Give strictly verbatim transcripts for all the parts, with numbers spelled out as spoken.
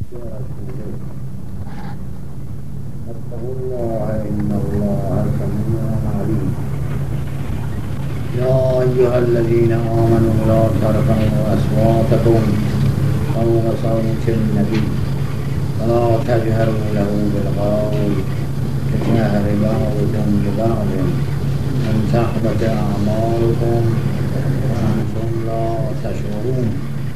واتقوا الله إن الله سميع عليم. يا أيها الذين آمنوا لا ترفعوا أصواتكم فوق صوت النبي ولا تجهروا له بالقول كجهر بعضكم لبعض أن تحبط أعمالكم وأنتم لا تشعرون.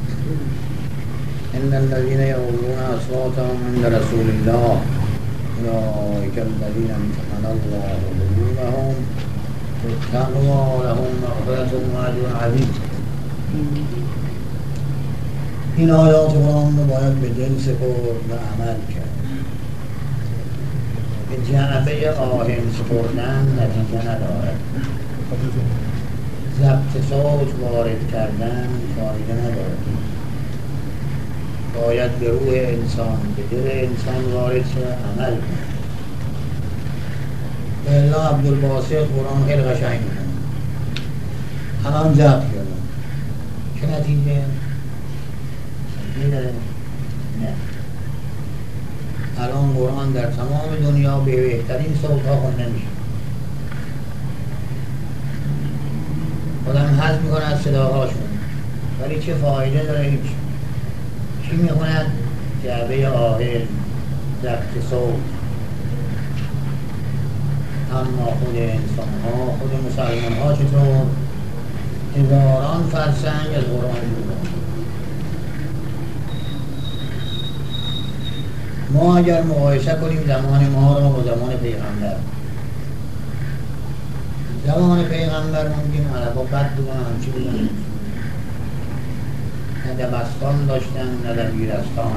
إن الذين يغضون أصواتهم عند رسول الله أولئك الذين امتحن الله قلوبهم للتقوى لهم مغفرة وأجر عظیم. این آیات قرآن رو باید به دل سپرد و عمل کرد. به جعبه آهن سپردن نتیجه ندارد. ضبط صوت وارد کردن فایده ندارد. باید به روح انسان، به دل انسان وارد شد عمل کنه. به الله عبدالباسط قرآن خیلی قشنگ میکنه، همه هم ضبط کردن. چه نتیجه؟ میداره؟ نه. الان قرآن در تمام دنیا به بهترین صوت ها خونده میشه. آدم حظ میکنه از صداهاشون، ولی چه فایده داره؟ هیچ. چی میخوند؟ جعبه آهن، ضبط صوت. اما خود انسان ها، خود مسلمان ها چطور؟ هزاران فرسنگ از قرآن بودن. ما اگر مقایسه کنیم زمان ما را با زمان پیغمبر، زمان پیغمبر ممکن عربا بد بودن، همچی بودن، نه دبستان داشتن، نه دبیرستان،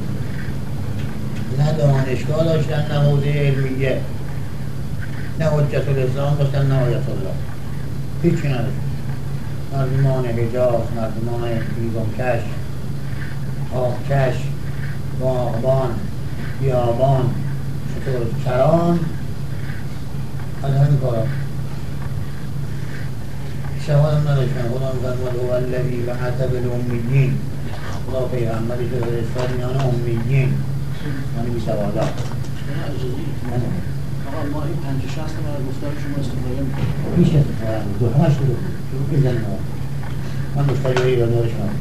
نه دانشگاه داشتن، نه حوزه علمیه، نه حجت الاسلام داشتن، نه آیت الله، هیچی نداشتن. مردمان حجاز، مردمان بیگمکش، آبکش، باغبان، بیابان، چطور کران، از همین کارا شهاد هم نداشتن. خدا می‌فرماید هو الذی بعث بالامیین، خدا پیغمبری که فرستاد میان امیین، یعنی بی سوادا. آقا ما این پنج شخص رو برای گفتار شما استفاده میکنیم. میشه استفاده میکنیم. دو همش رو شروع بزنیم آقا. من گفتاری رو ایرانی ها رو شما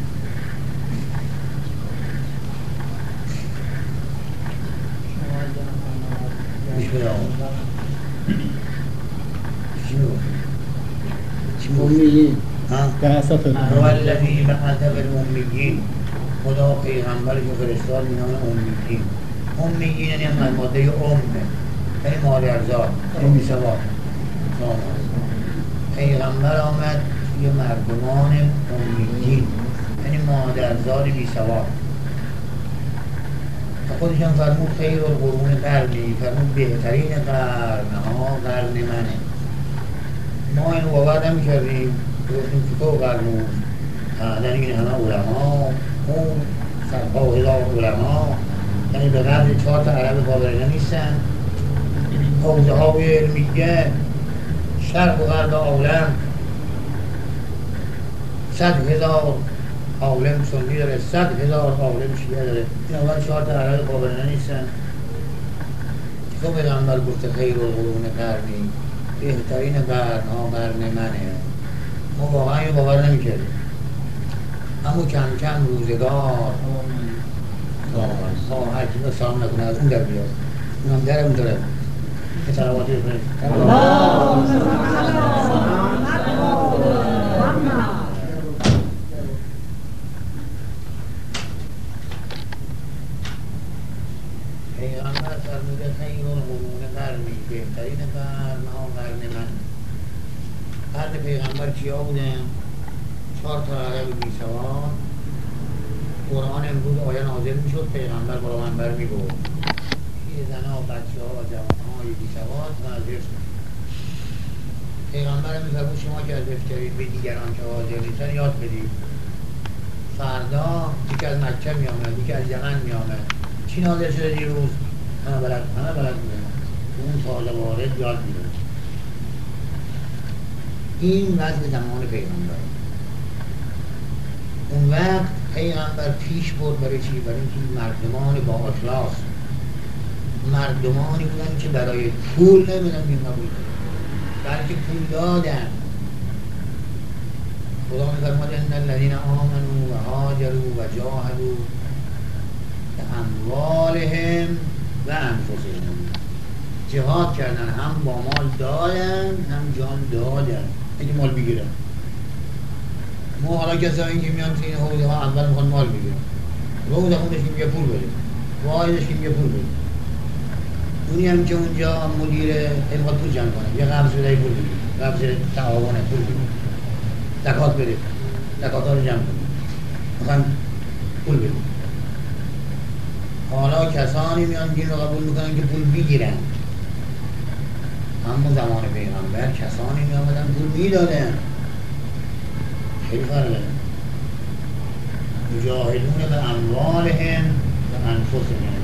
بیش بده آقا. چی میگفت؟ چی امیین هو الذی بعث بالامیین، خدا پیغمبری که فرستاد میان امیین. امیین یعنی هم ماده امه، یعنی مادرزاد، یعنی بی سواد. پیغمبر آمد یه مردمان امیین، یعنی مادرزاد بی سواد. خودش هم فرمود خیر القرون قرنی، فرمود بهترین قرنها قرن منه. ما اینو باور نمی‌کردیم، گفتیم که تو قرنون بعدن این همه علما، اون صدها و هزار علما، یعنی به قدر چهار تا عرب قابلینه نیستن. حوزه های علمیه شرق و غرب عالم، صد هزار عالم سنی داره، صد هزار عالم شیعه داره. این اول چهار تا عرب قابلینه نیستن. تو پیغمبر گفته خیر القرون قرنی، بهترین قرنها قرن منه. ما واقعا اینو باور نمی‌کردیم. اما کم کم روزگار ما هر کی رو سلام نکنه از اون در بیاد، اونم در اون داره. که سلواتی بکنید. پیغمبر فرموده خیر القرون قرنی، بهترین قرنها قرن من. قرن پیغمبر کیا بودن؟ چهار تا عرب بی سواد. قرآن امروز آیه نازل میشد، پیغمبر برای منبر میگفت یه زنها، بچه ها و جوان های بی سواد حاضر شد. پیغمبر میفرمود شما که از افترید به دیگران که حاضر نیستن یاد بدید. فردا یکی از مکه میامد، یکی از یمن میامد، چی نازل شده دیروز؟ همه بلد همه بلد میدونم. اون تازه وارد یاد میدونم. این وضع زمان پیغمبر. اون وقت پیغمبر پیش برد برای چی؟ برای اینکه مردمان با اخلاص، مردمانی بودن که برای پول نمیدن این قبول بلکه پول دادن. خدا می‌فرماد ان الذين آمنوا و هاجروا و جاهدوا باموالهم و انفسهم، جهاد کردن، هم با مال دادن هم جان دادن، اینکه مال بگیرن. ما حالا کسایی که میان تو این حوزه ها اول میخوان مال بگیرن، روز خودش میگه پول بده، واحدش میگه پول بده. اونی هم که اونجا مدیر میخواد پول جمع کنه، یه قبض بده پول بده، قبض تعاون پول بده، زکات بده، زکات ها رو جمع کنه، میخوان پول بده. حالا کسانی میان دین رو قبول میکنن که پول بگیرن. اما زمان پیغمبر کسانی میامدن پول میدادن. خیلی فرقه. مجاهدون به اموالهم و انفسهم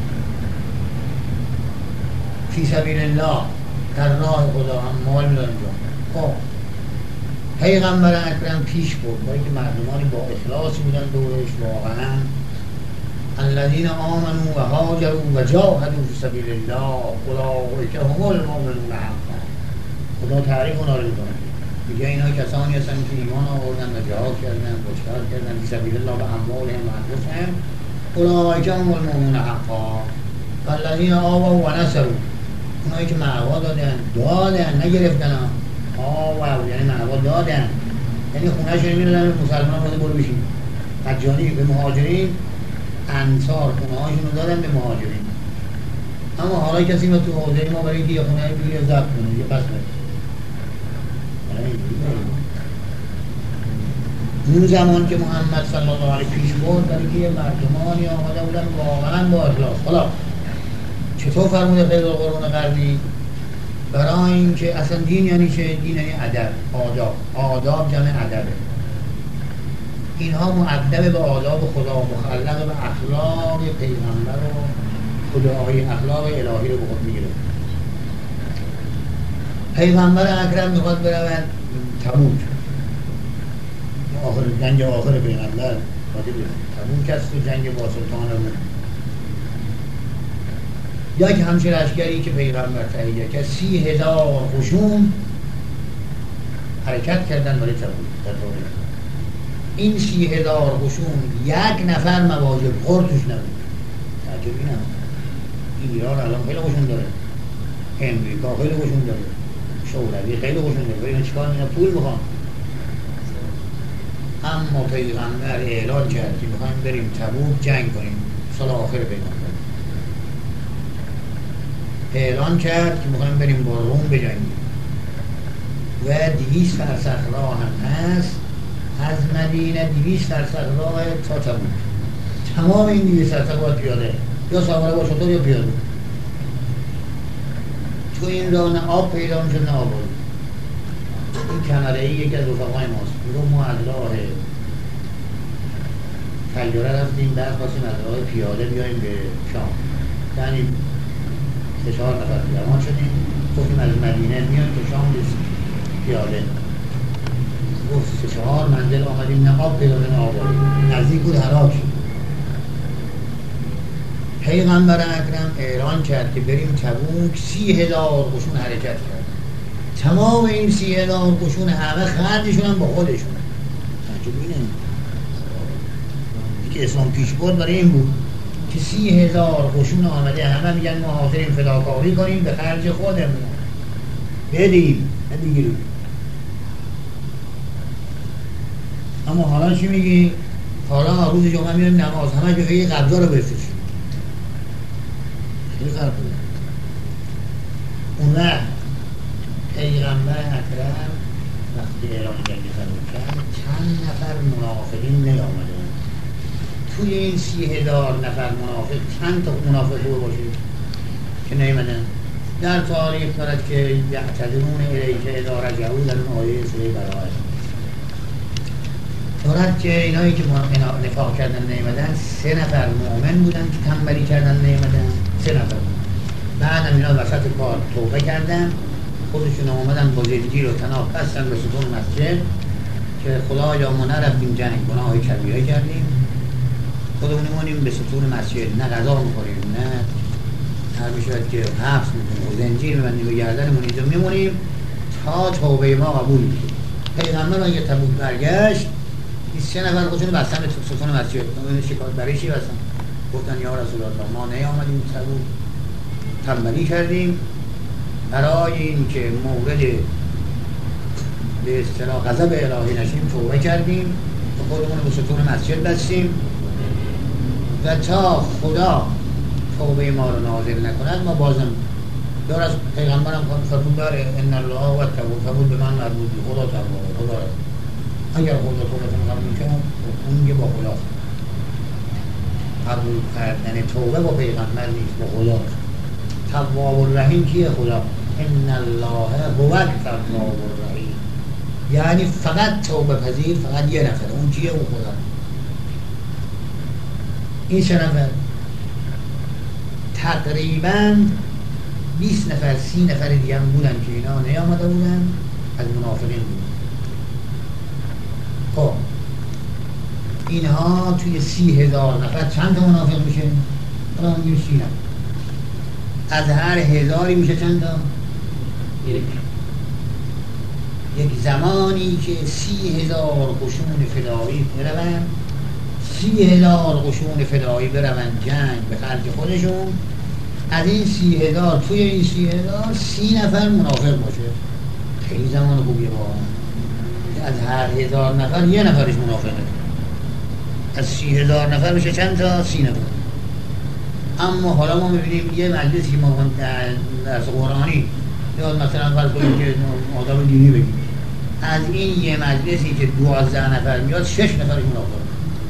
فی سبیل الله، در راه خدا هم مال میدادن. خب پیغمبر اکرم پیش برد برای که مردمانی با اخلاصی بودن دورش. واقعا الذین آمنوا و هاجروا و جاهدوا فی سبیل الله اولئک هم المؤمنون حقا. خدا تعریف اونا رو میکنه، میگه اینا کسانی هستن که ایمان آوردن و جهاد کردن و جهاد کردن فی سبیل الله و اموالهم و انفسهم اولئک هم المؤمنون حقا. والذین آووا و نصروا، اونایی که معوا دادن، دادن نگرفتن. آوا یعنی معوا دادن، یعنی خونه شون میدادن مسلمان رو برو بشین. حجانی به مهاجرین، انصار خونه هاشون رو دادن به مهاجرین. اما حالا کسی ما تو حوزه ما برای اینکه یه خونه بگیره ضبط کنه، یه پس بره. اون زمان که محمد صلی الله علیه پیش برد برای که یه مردمانی آمده بودن واقعا با اخلاص. حالا چطور فرموده خیر القرون غربی؟ برای اینکه اصلا دین یعنی چه؟ دین یعنی ادب، آداب. آداب جمع ادبه. اینها مؤدب به آداب خدا، مخلق به اخلاق پیغمبر و خدای، اخلاق الهی رو به خود میگیره. پیغمبر اکرم میخواد برود تبوک، آخر جنگ آخر پیغمبر تبوک است و جنگ با سلطان روم. یک همچه لشکری که پیغمبر تهیه که سی هزار خشوم حرکت کردن برای تبوک. این سی هزار خشوم یک نفر مواجب خور توش نبود. تعجب اینم ایران الان خیلی خشوم داره، امریکا خیلی خشوم داره، شوروی خیلی خشوم داره، برای چیکار میکنن؟ پول میخوان. اما پیغمبر اعلان کرد که میخوایم بریم تبوک جنگ کنیم، سال آخر پیغمبر اعلان کرد که میخوایم بریم با روم بجنگیم و دویست فرسخ راه هم هست از مدینه، دویست فرسخ راه تا تبوک. تمام این دویست فرسخ باید پیاده، یا سواره با شطور یا پیاده. تو این راه نه آب پیدا میشد نه آب. این کمره‌ای یکی از رفقای ماست، میگو ما از راه تیاره رفتیم، بعد خواستیم از راه پیاده بیاییم به شام. یعنی سه چهار نفر جوان شدیم، گفتیم از مدینه میایم که شام رسیم پیاده. گفت سه چهار منزل آمدیم، نه آب پیدا نه آب، نزدیک بود هلاک شد. پیغمبر اکرم اعلان کرد که بریم تبوک. سی هزار قشون حرکت کرد. تمام این سی هزار قشون همه خرجشون هم با خودشون. تعجب اینه که اسلام پیش برد برای این بود که سی هزار قشون آمده، همه میگن ما حاضرین فداکاری کنیم به خرج خودمون، بدیم نه بگیریم. اما حالا چی میگی؟ حالا روز جمعه میریم نماز، همه جایی قبضا رو بفرشیم. خیلی فرق بود. اون وقت پیغمبر اکرم وقتی اعلان جنگ تبوک کرد چند نفر منافقین نیامده. توی این سی هزار نفر منافق چند تا منافق بود باشه که نیامدن؟ در تاریخ دارد که یعتذرون الیک اذا رجعوا، در اون آیه سوره براءه دارد که اینایی که نفاق کردن نیامدن سه نفر مؤمن بودن که تنبلی کردن نیامدن، سه نفر. بعد هم اینا وسط کار توبه کردن، خودشون آمدن با زلجیر و طناب بستن به ستون مسجد که خدایا ما نرفتیم جنگ، گناه کبیره کردیم، خودمون میمونیم به ستون مسجد، نه غذا میخوریم، نه هر میشود که حبس میکنیم و زنجیر میبندیم به گردنمون، اینجا میمونیم تا توبه ما قبول میشه. پیغمبر اگه تبوک برگشت بیست و سه نفر خودشون بستن به ستون مسجد. اون شکایت برای چی بستن؟ گفتن یا رسول الله ما نیامدیم تبوک، تنبلی کردیم برای این که مورد به اصطلاح غضب الهی نشیم، توبه کردیم و خودمون به ستون مسجد بستیم و تا خدا توبه ما رو نازل نکند ما بازم دار از پیغمبرم فرمود داره ان الله و التواب، فرمود به من مربوط خدا تواب خدا را اگر خدا توبتون قبول کرد اون یه با خدا قبول کردن توبه با پیغمبر نیست، با خدا. تواب الرحیم کیه؟ خدا. ان الله هو التواب الرحیم، یعنی فقط توبه پذیر فقط یه نفره، اون کیه؟ اون خدا. این چه نفر؟ تقریبا بیست نفر سی نفر دیگه هم بودن که اینا نیامده بودن، از منافقین بودن. خب اینها توی سی هزار نفر چند تا منافق میشه؟ حالا هم سی نفر از هر هزاری میشه چند تا؟ یک. یک زمانی که سی هزار قشون فدایی بروند، سی هزار قشون فدایی بروند جنگ به خرج خودشون، از این سی هزار توی این سی هزار سی نفر منافق باشه. خیلی زمان خوبیه با از هر هزار نفر یه نفرش منافقه، از سی هزار نفر میشه چند تا؟ سی نفر. اما حالا ما میبینیم یه مجلسی که ما درس قرآنی یا مثلا فرض کنیم که آدم دینی بگیم، از این یه مجلسی که دوازده نفر میاد شش نفرش منافقه.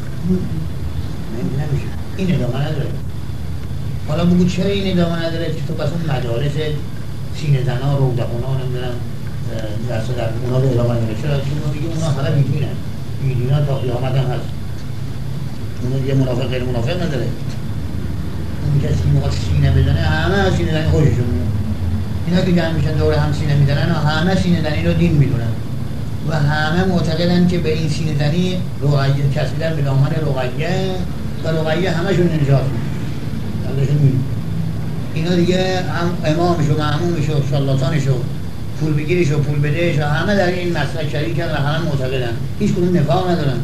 نمیشه، این ادامه نداره. حالا بگو چرا این ادامه نداره؟ که تو پس اون مدارس سینه زنا رودخونا نمیدونم درس در اونا رو ادامه نداره. چرا؟ اونا دیگه اونا فقط بیدینن، بیدینن تا قیامت هم هست. اونا دیگه منافق غیر منافق نداره. اون کسی که موقع سینه بزنه همه سینه زنی خوششون میاد. اینا که جمع میشن دور هم سینه میزنن و همه سینه زنی رو دین میدونن و همه معتقدن که به این سینه زنی رقیه کسیدن به دامن رقیه و رقیه همشون نجات میده. اینا دیگه هم امامش و معمومش و شالاتانش و پول بگیرش و پول بدهش و همه در این مسئله شریکن و همه معتقدن، هیچ کدوم نفاق ندارن.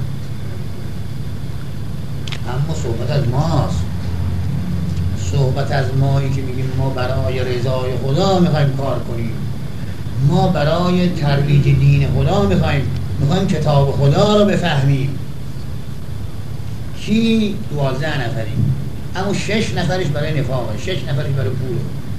اما صحبت از ماست، صحبت از مایی که میگیم ما برای رضای خدا میخوایم کار کنیم، ما برای ترویج دین خدا میخوایم میخوایم کتاب خدا رو بفهمیم. کی؟ دوازده نفریم، اما شش نفرش برای نفاقه، شش نفرش برای پوله.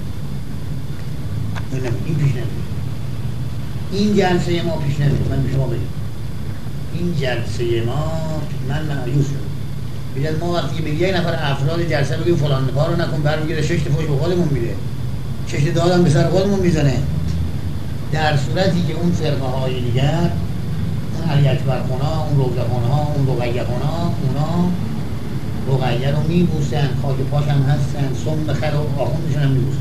این پیش نمیده، این جلسه ما پیش نمیده. من به شما بگم این جلسه ما من مایوس شدم. بگید ما وقتی به یک نفر افراد جلسه بگیم فلان کارو نکن، برمیگرده شش تا فوش به خودمون میده، شش تا دادم به سر خودمون میزنه، در صورتی که اون فرقه های دیگر، اون علی اکبر خونا، اون روزه خونا، اون رقیه خونا، اونا رقیه رو میبوسن، خاک پاش هم هستن، سم خر و آخوندشون هم میبوسن.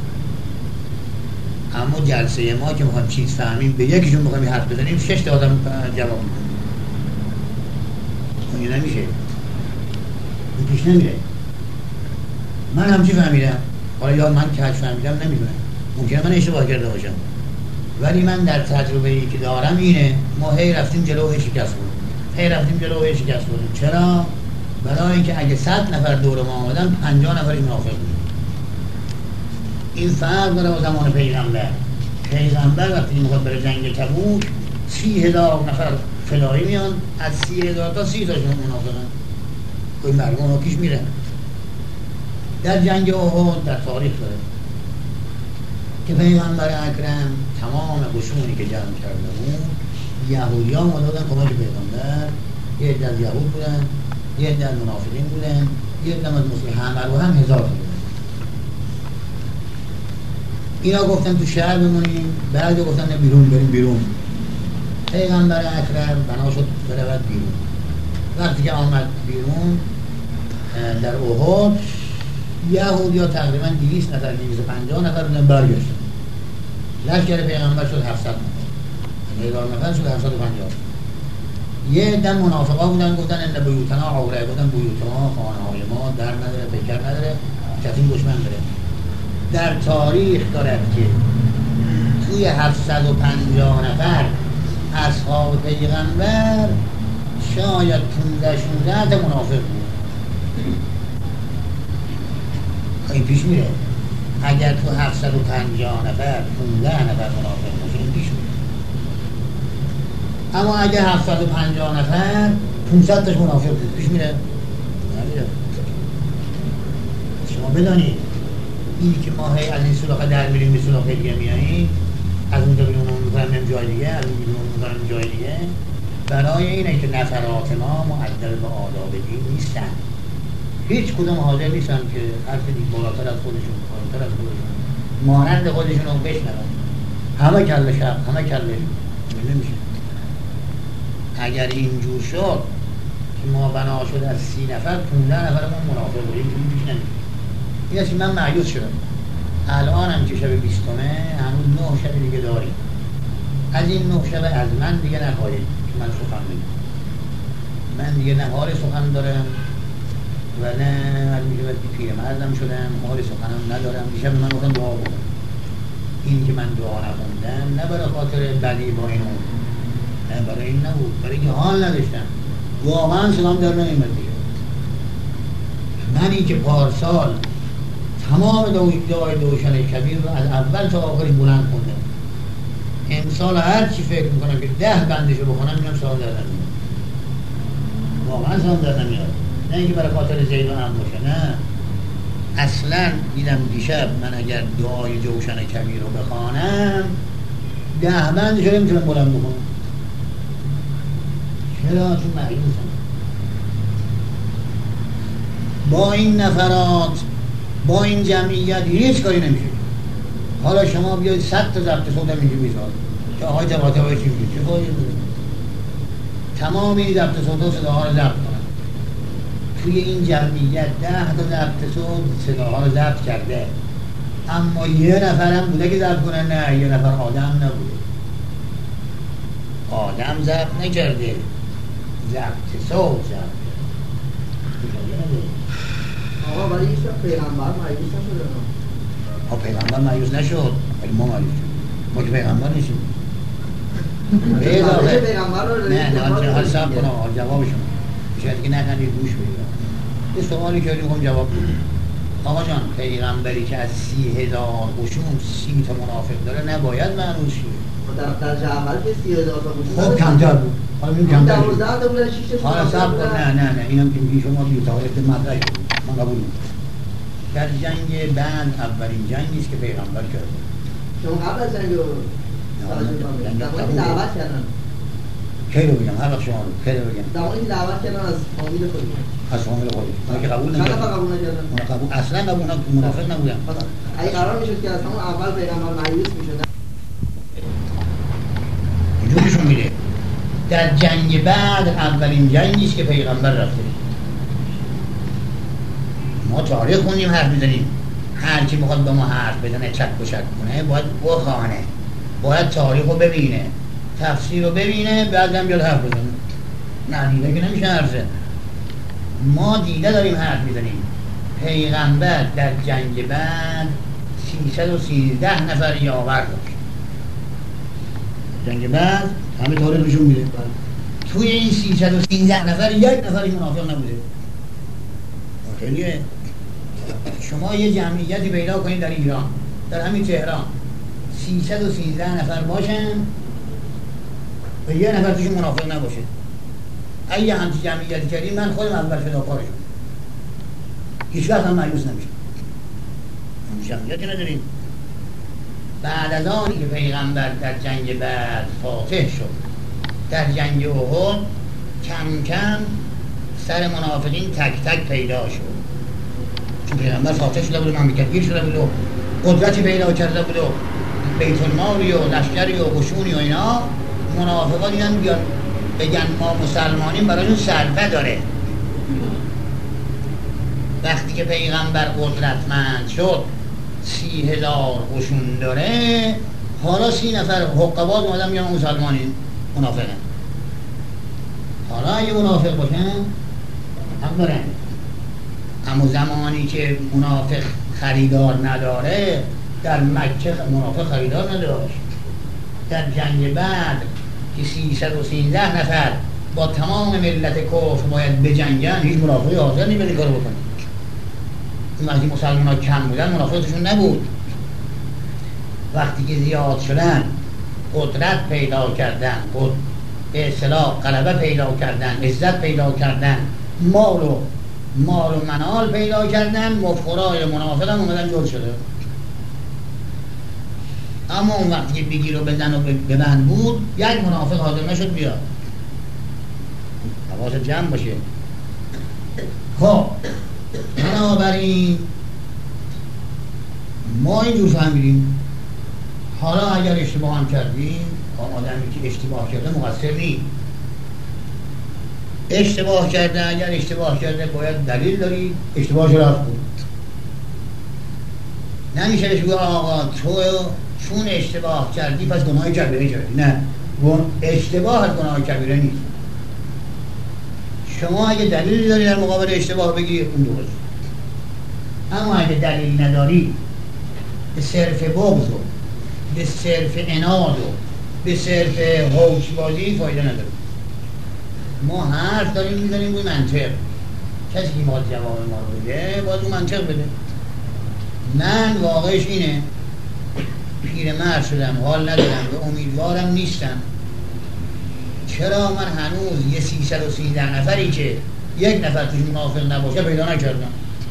اما جلسه ما که میخوایم چیز فهمیم به یکیشون میخوایم حرف بزنیم شش تا آدم جواب میکنیم. این نمیشه، این پیش نمیره. من همچی فهمیدم، حالا یا من کج فهمیدم نمیدونم، ممکنه من اشتباه کرده باشم، ولی من در تجربه ای که دارم اینه ما هی رفتیم جلو هی شکست بودیم، هی رفتیم جلو هی شکست بودیم. چرا؟ برای اینکه اگه صد نفر دور ما آمدن پنجاه نفرش منافق بود. این فرق داره با زمان پیغمبر. پیغمبر وقتی میخواد بره جنگ تبوک سی هزار نفر فدایی میان، از سی هزار تا سی تاشون منافقن. کوئی مردم اونها پیش میرن. در جنگ احد در تاریخ داره که پیغمبر اکرم تمام قشونی که جمع کرده بود یهودیان دادن کمک پیغمبر. یه عده از یهود بودن، یه عده از منافقین بودن، یه عده از مسلمین، همه رو هم هزار تا بودن. اینا گفتن تو شهر بمونیم، بعد گفتن نه بیرون بریم بیرون. پیغمبر اکرم بنا شد برود بیرون. وقتی که آمد بیرون در احد یهودی‌ها تقریبا دویست نفر دویست و پنجاه نفر بودن برگشتن. لشکر پیغمبر شد هفتصد نفر. هزار نفر شد هفتصد و پنجاه. یه عده منافقا بودن گفتن ان بیوتنا عوره، گفتن بیوتنا خانه های ما در نداره، پیکر نداره، کسی دشمن بره. در تاریخ دارد که توی هفتصد و پنجاه نفر اصحاب پیغمبر شاید پونزده شونزده تا منافق بود. این پیش میره اگر تو هفتصد و پنجاه نفر پونزده نفر منافق باشه این پیش میره. اما اگر هفتصد و پنجاه نفر پانصد تاش منافق بود پیش میره؟ نمیره. شما بدانید اینی که ما هی از این سلاخه در میریم به سلاخه دیگه میاییم، از اونجا بیرون اون میکنم جای دیگه، از اون بیرون میکنم جای دیگه، برای اینه که نفرات ما معدل به آداب دین نیستن. هیچ کدوم حاضر نیستن که حرف دید بالاتر از خودشون، بالاتر از خودشون مانند خودشون رو بشنون. همه کله شب، همه کله نمیشه. اگر اینجور شد که ما بنا شد از سی نفر پونزده نفرمون منافق بود، اینجوری پیش نمیشه. این است که من مایوس شدم. الان هم که شب بیستمه هنوز نه شب دیگه داریم. از این نه شب از من دیگه نخواهید که من سخن بگم. من دیگه نه حال سخن دارم و نه از میگه وقتی پیرمردم شدم حال سخنم ندارم. دیشب من گفتم دعا بکنم. این که من دعا نخوندم نه برای خاطر بدی با اینو، نه برای این نبود، برای اینکه حال نداشتم. واقعا سلام در نمیمد دیگه. منی که پارسال تمام دعای دوشن کبیر رو از اول تا آخرش بلند خوندم، امسال هر چی فکر میکنم که ده بندشو بخونم میگم سلام در نمیاد. واقعا سلام در نمیاد. نه اینکه برای خاطر زید و هم باشه، نه. اصلا دیدم دیشب من اگر دعای جوشن کبیر رو بخوانم ده بندشو نمیتونم بلند بخونم. چرا؟ چون مریضم. با این نفرات، با این جمعیت هیچ کاری نمیشه. حالا شما بیاید صد تا ضبط صوت هم اینجا میذارد که آقای طباطبایی چی میگه، چه فایده داره؟ تمام این ضبط صوت ها صداها رو ضبط کنن. توی این جمعیت ده تا ضبط صوت صداها رو ضبط کرده، اما یه نفر هم بوده که ضبط کنن؟ نه، یه نفر آدم نبوده. آدم ضبط نکرده، ضبط صوت ضبط. آقا برای ایشون پیغمبر مایوس نشده؟ آقا پیغمبر مایوس نشد، ولی ما مایوس شد. ما که پیغمبر نیستیم. پیغمبر پیغمبر رو نه نه حال صاحب کنم، حال جواب شما شاید که نکنید گوش بگیرم. یه سوالی که میخوام جواب بدم. آقا جان، پیغمبری که از سی هزار قشون سی تا منافق داره نباید معنوس شه. در در جعفر که سی هزار تا قشون خب کمتر بود. حالا میگم کمتر بود. دوازده تا بود، شش تا. حالا صاحب نه نه نه اینم که میگی شما بی تاریخ مدرک من قبول میکنم. در جنگ بعد اولین جنگی است که پیغمبر کرده. شما قبل از جنگ رو دعوت کردن. کی رو بگم؟ هر وقت شما رو کی رو بگم؟ دعوت دعوت کردن از فامیل خودشون. از فامیل خودشون. من که قبول نکردم. چرا قبول نکردن؟ من قبول اصلا قبول نکردم، منافق نبودم. اگه قرار میشد که از همون اول پیغمبر مایوس میشدن. اینجوریشون میره. در جنگ بعد اولین جنگی است که پیغمبر رفته. ما تاریخ خوندیم حرف میزنیم. هر کی میخواد با ما حرف بزنه چک و شک کنه باید بخونه، باید تاریخ رو ببینه، تفسیر رو ببینه، بعدم بیاد حرف بزنه. نه دیده که نمیشه حرف زد. ما دیده داریم حرف میزنیم. پیغمبر در جنگ بعد سیصد و سیزده نفر یاور داشت. جنگ بعد همه تاریخ نشون میده. توی این سیصد و سیزده نفر یک نفر منافق نبوده. خیلیه. شما یه جمعیتی پیدا کنید در ایران، در همین تهران سیصد و سیزده نفر باشن و یه نفر توشون منافق نباشه. اگه همچین جمعیتی کردیم من خودم اول فداکارشم. هیچ وقت هم مایوس نمیشه. جمعیتی نداریم. بعد از آنی که پیغمبر در جنگ بعد فاتح شد، در جنگ احد کم کم سر منافقین تک تک پیدا شد. چون پیغمبر فاتح شده بود، مملکت گیر شده بود و قدرتی پیدا کرده بود و بیت المالی و لشکری و قشونی و اینا، منافقا دیدن بیان بگن ما مسلمانیم برایشون صرفه داره. وقتی که پیغمبر قدرتمند شد، سی هزار قشون داره، حالا سی نفر حقبات اومدن میگن مسلمانیم، منافقن. حالا اگه منافق باشن هم دارن، اما زمانی که منافق خریدار نداره، در مکه منافق خریدار نداشت. در جنگ بعد که سیصد و سیزده نفر با تمام ملت کفر باید بجنگن، هیچ منافقی حاضر نیست این کارو بکنه. این وقتی مسلمان ها کم بودن منافقتشون نبود. وقتی که زیاد شدن قدرت پیدا کردن، به اصطلاح غلبه پیدا کردن، عزت پیدا کردن، مال و مال و منال پیدا کردن، مفخرای منافق هم اومدن جل شده. اما اون وقتی که بگیر و بزن و ببند بود، یک منافق حاضر نشد بیاد. حواست جمع باشه. خب بنابراین ما اینجور فهمیدیم. حالا اگر اشتباه هم کردیم، آدمی که اشتباه کرده مقصر نیست. اشتباه کرده، اگر اشتباه کرده باید دلیل داری اشتباهش رفت بود. نمیشه بهش بگه آقا تو چون اشتباه کردی پس گناه کبیره کردی. نه، اشتباه گناه کبیره نیست. شما اگه دلیلی داری در مقابل اشتباه بگی اون درست، اما اگه دلیل نداری به صرف بغض و به صرف عناد و به صرف هوش بازی فایده نداره. ما حرف داریم میزنیم روی منطق. کسی که ما جواب ما رو بده باید رو منطق بده. من واقعش اینه پیرمرد شدم، حال ندارم و امیدوارم نیستم. چرا من هنوز یه سیصد و سیزده نفری که یک نفر توش منافق نباشه پیدا نکردم؟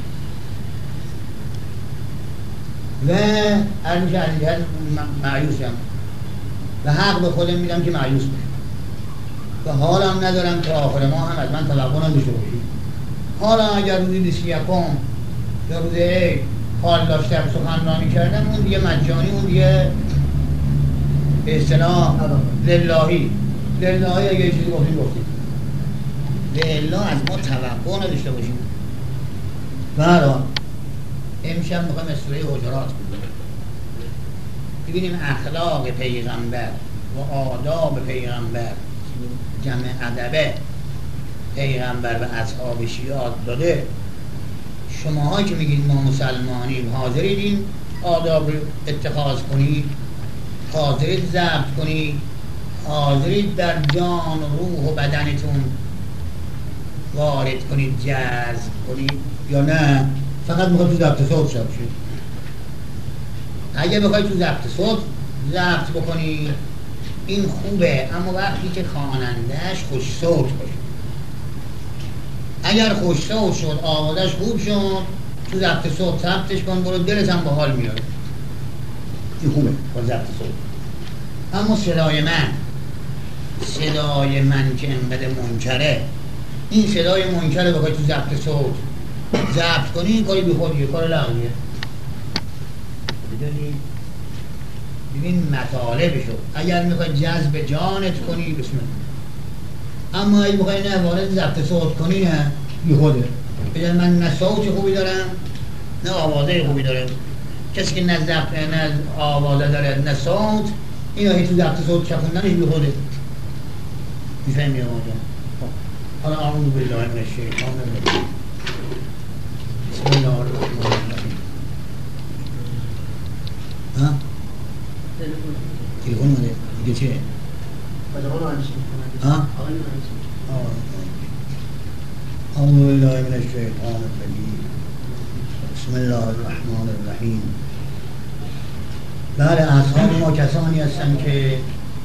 و هر میشه از این جهت معیوسم و حق به خودم میدم که معیوس باشم و حالم ندارم که آخر ما هم از من توقع نداشته باشید. حالا اگر روزی بیست و یکم یا روز عید حال داشتم سخنرانی کردم، اون دیگه مجانی، اون دیگه به اصطلاح للهی للهی اگه چیزی گفتیم گفتیم لله از ما توقع نداشته باشیم. برای امشب میخوایم از سوره حجرات ببینیم اخلاق پیغمبر و آداب پیغمبر، جمع ادبه پیغمبر و اصحابش یاد داده. شماها که میگید ما مسلمانیم حاضرید آداب رو اتخاذ کنید، حاضرید ضبط کنید، حاضرید در جان و روح و بدنتون وارد کنید، جذب کنید، یا نه فقط میخواید تو ضبط صوت شد شد؟ اگه بخواید تو ضبط صوت ضبط بکنید این خوبه، اما وقتی که خواننده‌اش خوش صوت باشه. اگر خوش صوت شد، آوازش خوب شد، تو ضبط صوت ضبطش کن، برو دلت هم باحال میاره. این خوبه با ضبط صوت. اما صدای من صدای من که انقدر منکره، این صدای منکره بخوای تو ضبط صوت ضبط کنی، این کاری بی خودیه، کار لغویه. بدونی ببین مطالبشو اگر میخوای جذب جانت کنی بسم الله، اما اگه میخوای نه وارد ضبط صوت کنی نه بی خوده. بگن من نه صوت خوبی دارم نه آوازه خوبی دارم. کسی که نه ضبط نه آوازه داره نه صوت، اینا هی تو ضبط صوت چپوندنش بی خوده. میفهمی آقا جان؟ حالا اعوذ بالله من الشیطان الرجیم. بسم الله الرحمن الرحیم. ها؟ تلفن اومده دیگه چیه؟ ها؟ اعوذ بالله من الشیطان الرجیم. بسم الله الرحمن الرحیم. بله، اصحاب ما کسانی هستند که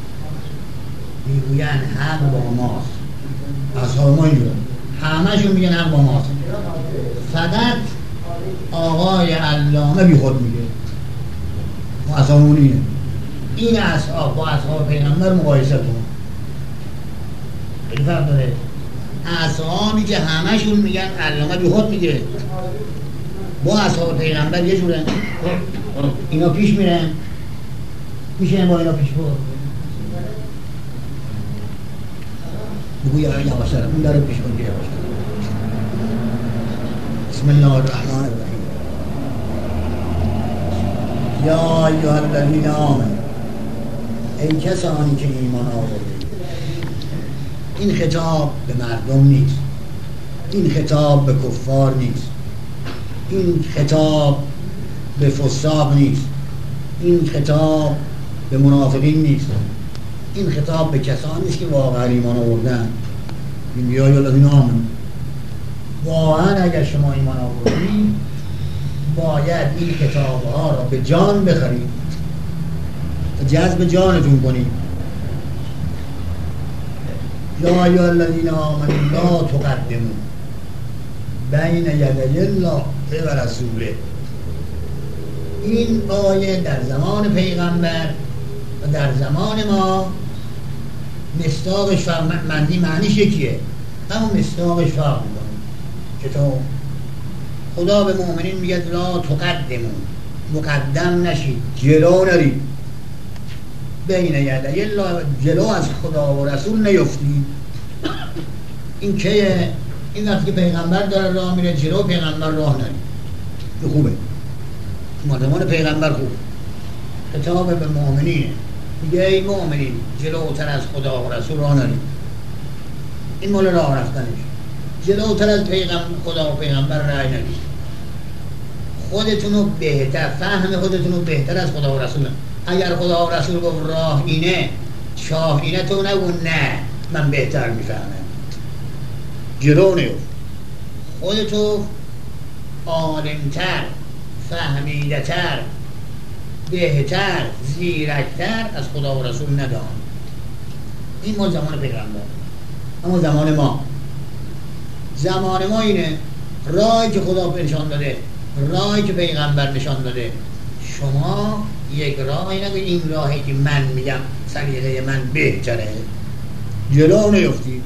میگوین حق با ماست. اصحاب ما اینجور همه‌شون میگن حق با ماست. فقط آقای علامه بی خود میگه ما اصحابمون اینه. این اصحاب با اصحاب پیغمبر مقایسه کن، خیلی فرق داره. اصحابی که همه‌شون میگن علامه بی خود میگه با اصحاب پیغمبر یه جورن. اینا پیش میرن، میشه با اینا پیش برد. بگو یا یواش دارم اون داره پیش کن، یواش دارم. بسم الله الرحمن الرحیم. یا ایها الذین آمنوا، ای کسانی که ایمان آوردید، این خطاب به مردم نیست، این خطاب به کفار نیست، این خطاب به فساق نیست، این خطاب به منافقین نیست، این خطاب به کسانی است که واقعا ایمان آوردن. این یا الذین آمنوا، واقعا اگر شما ایمان آوردید باید این کتاب ها را به جان بخرید و جذب جانتون کنید. یا ایها الذین آمنوا لا تقدموا بین یدی الله و رسوله. این آیه در زمان پیغمبر و در زمان ما مصداقش فرق معنی معنیش یکیه، همون مصداقش فرق میکنه. چطور؟ خدا به مؤمنین میگه لا تقدمون، مقدم نشید، جلو نرید، بین یدی الله، جلو از خدا و رسول نیفتید. این که این وقتی که پیغمبر داره راه میره جلو پیغمبر راه نرید، این خوبه، مردمان پیغمبر خوبه. خطاب به مؤمنینه، میگه ای مؤمنین جلوتر از خدا و رسول راه نرید. این مال راه رفتنش، جلوتر از پیغمبر خدا و پیغمبر راه نرید. خودتونو بهتر، فهم خودتونو بهتر از خدا و رسول. اگر خدا و رسول گفت راه اینه، چاه اینه، تو نگو نه من بهتر میفهمم، جلو نیفت. خودتو عالمتر، فهمیدتر، بهتر، زیرکتر از خدا و رسول ندان. این مال زمان پیغمبر. اما زمان ما، زمان ما اینه راهی که خدا نشان داده، راهی که پیغمبر نشان داده، شما یک راهی نگید این راهی که من میگم سلیقه من بهتره، جلو نیفتید.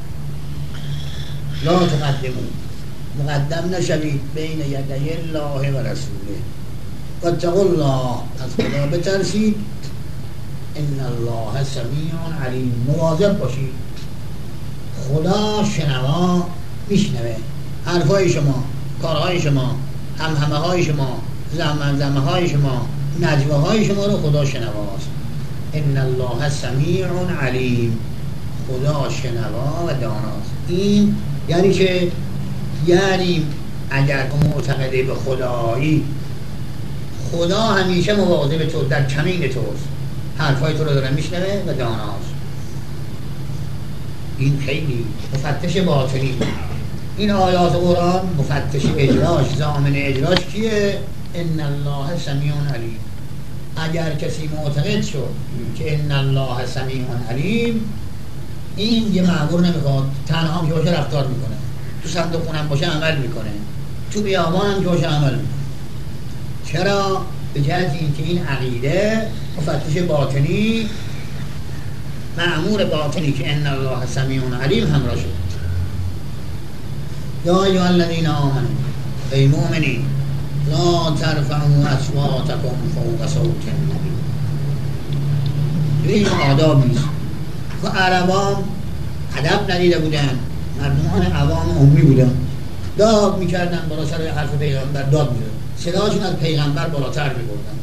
لا تقدمون، مقدم نشوید بین یدی الله و رسوله. واتقوا الله، از خدا بترسید. ان الله سمیع علیم، مواظب باشید. خدا شنوا، میشنوه حرفای شما، کارهای شما، همهمه های شما، زمزمه های شما، نجوه های شما رو خدا شنواست. ان الله سمیع علیم، خدا شنوا و داناست. این یعنی که یعنی اگر معتقده به خدایی، خدا همیشه مواظب تو، در کمین توست، حرفای تو رو داره میشنوه و داناست. این خیلی مفتش باطنی. این آیات قرآن مفتش اجراش، ضامن اجراش کیه؟ ان الله سمیع علیم. اگر کسی معتقد شد که ان الله سمیع علیم، این یه معمور نمیخواد، تنها هم که باشه رفتار میکنه، تو صندوق خونم باشه عمل میکنه، تو بیابان هم که باشه عمل میکنه. چرا؟ به جهت اینکه این عقیده مفتش باطنی، معمور باطنی که ان الله سمیع علیم همراه شد. یا ایها الذین آمنوا، ای مؤمنین لا ترفعوا اصواتکم فوق صوت النبی. این آدابیست که عربان ادب ندیده بودن، مردمان عوام عمومی بودن، داد میکردن بالا سر حرف پیغمبر، داد میدن، صداشون از پیغمبر بالاتر میبردن.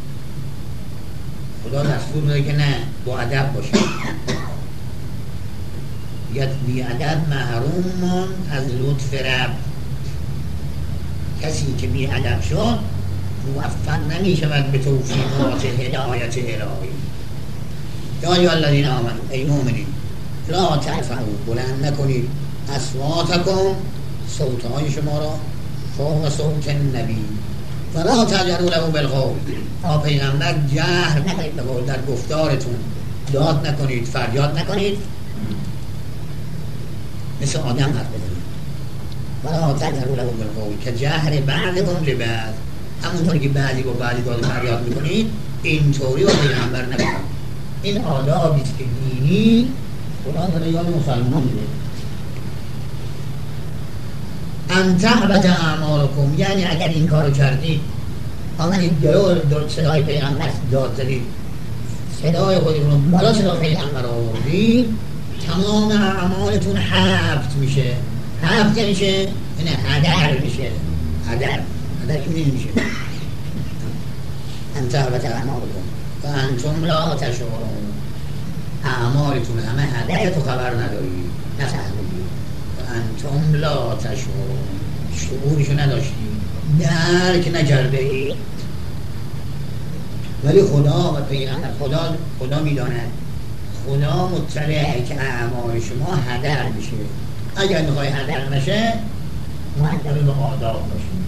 خدا دستور داده که نه، با ادب باشه. یاد بی ادب محروم از لطف رب. کسی که بی ادب شد موفق نمی شود به توفیقات هدایت الهی. یا ایها الذین آمنوا، ای مؤمنین لا ترفعوا، بلند نکنید، اصواتکم، صوتهای شما را، فوق صوت النبی، ولا تجهروا له بالقول، تا پیغمبر جهر نکنید در گفتارتون، داد نکنید، فریاد نکنید، مثل آدم حرف بزنید. ولا تجهروا له بالقول که جهر بعضکم لبعض، همونطوری که بعضی با بعضی داد فریاد میکنید اینطوری با پیغمبر نکنید. این آدابی است که دینی خدا داره یاد مسلمان میده. ان تحبط اعمالکم، یعنی اگر این کارو کردید، آمدید جلو صدای پیغمبر داد زدید، صدای خودتون رو بالا صدای پیغمبر آوردید، تمام اعمالتون حفظ میشه. حفظ میشه یعنی هدر میشه. هدر هدر که میشه ان تحبط اعمالکم و انتم لا تشعرون، اعمالتون همه هدف تو خبر نداری، نفهمیدی، انتم لا تشعرون، شعورشو نداشتی، درک نکرده ای. ولی خدا و پیغمبر خدا خدا میداند، خدا مطلعه که اعمال شما هدر میشه. اگر میخوای هدر نشه مؤدب به آداب باشید.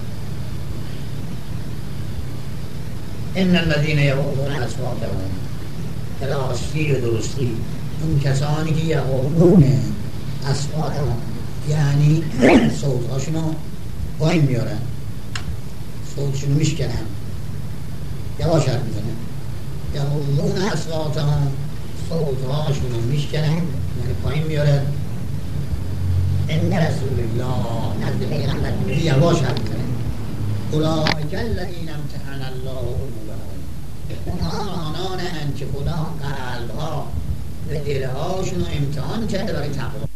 ان الذین یقولون اصواتهم، راستی و درستی، اون کسانی که یقولون اصواتهم یعنی صوتهاشونو پایین میارن، صوتشونو میشکنن، یواش حرف میزنن. یقولون اصواتهم، صوتهاشونو میشکنن یعنی پایین میارن. ان رسول الله، نزد پیغمبر یواش حرف میزنن. اولئک الذین امتحن الله قلوبهم، اونها آنانند که خدا قلبها و دلهاشون رو امتحان کرده برای تقوا.